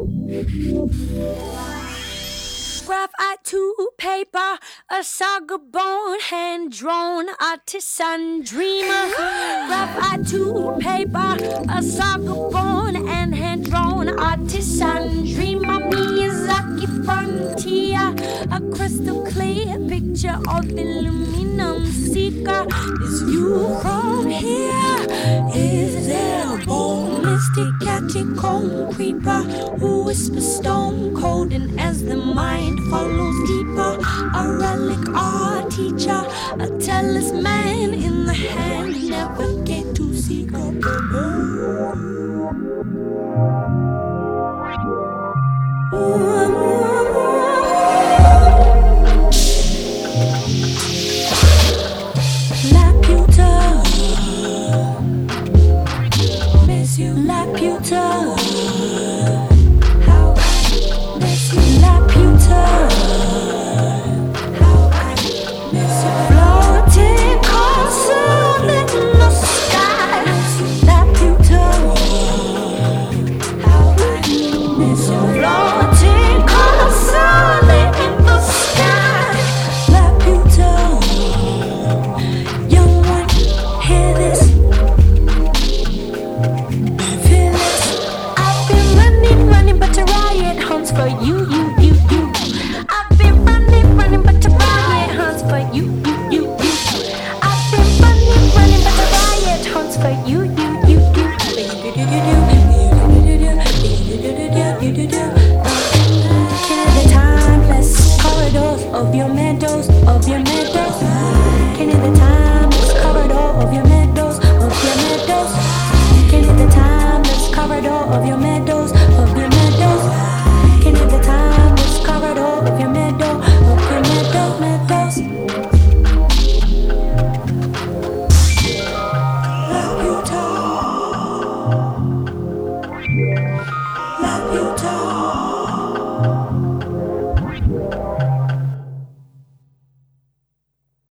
Graphite to paper, a saga bone, hand drawn, artisan dreamer. Graphite to paper, a saga bone, and hand drawn, artisan dreamer. Miyazaki frontier, a crystal clear picture of aluminum seeker. Is you from here? Is there a bold mystic catacomb creeper who whispers stone cold, and as the mind follows deeper, a relic art teacher, a talisman in the hand, never get to seek up the Laputa, miss you, Laputa. How I miss you, Laputa. How I miss you, floating castle in the sky. Laputa. How I miss you, floating castle in the sky. Laputa. Young one, hear this. Feel this. I've been running, but a riot hunts for you. I've been running, but a riot hunts for you. I've been running, but a riot hunts for you. Can the timeless corridors of your meadows, Can the timeless corridor of your meadows, Can the timeless corridor of your meadows.